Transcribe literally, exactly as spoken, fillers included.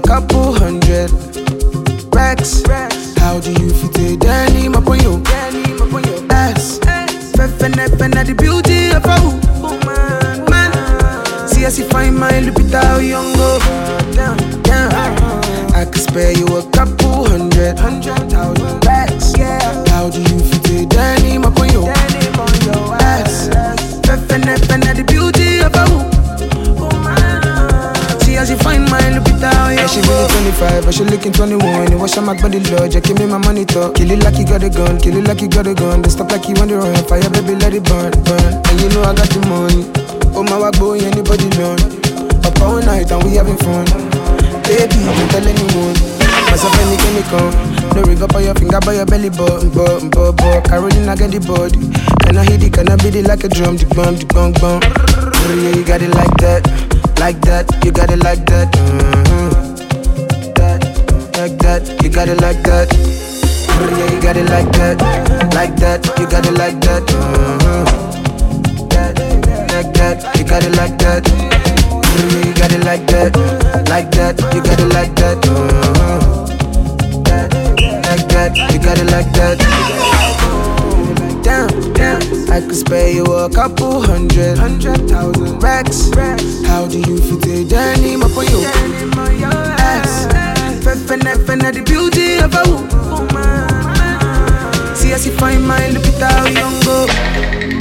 couple hundred racks. How do you fit it? Danny, my point you. Ass. Fefe nefe the beauty of a woman. Man. See as you find my Lupita Nyong'o. Down, down. I could spare you a couple hundred, hundred thousand racks. Yeah. How do you fit it? Danny, my point you. Ass. Fefe nefe the beauty of a woman. As you find my Lupita, yeah. She really twenty-five, but she looking twenty-one. You wash out my body, Lord, just give me my money talk. Kill it like you got a gun, kill it like you got a gun. Don't stop like you on the run, fire baby, let it burn, burn. And you know I got the money. Oh my boy, anybody run. Up all night and we having fun. Baby, don't tell anyone. Myself any chemical. No ring up on your finger by your belly button, button, button, button. Carolina get the body. Can I hit it, can I beat it like a drum? The bum, the bum, bum. Yeah, you got it like that. Like that, you got it like that. Mm-hmm. That, like that, you got it like that. Yeah, you got it like that. Like that, you got it like that. Mm-hmm. That, like that, you got it like that. Yeah, you got it like that. Like that, you got it like that. Mm-hmm. That, like that, you got it like that. Down, down. I could spare you a couple hundred, hundred thousand racks. How do you fit it? Danny, my for you. Ass. Fefe nefe the beauty of a woman. See as you find my Lupita Nyong'o.